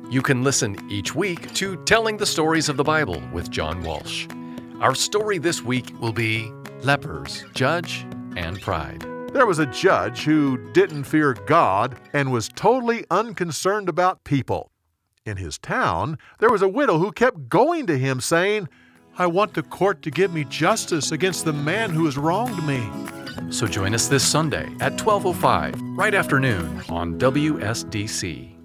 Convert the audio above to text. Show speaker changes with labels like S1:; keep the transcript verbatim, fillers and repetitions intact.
S1: You can listen each week to Telling the Stories of the Bible with John Walsh. Our story this week will be Lepers, Judge, and Pride.
S2: There was a judge who didn't fear God and was totally unconcerned about people. In his town, there was a widow who kept going to him saying, "I want the court to give me justice against the man who has wronged me."
S1: So join us this Sunday at twelve oh five, right after noon on W S D C.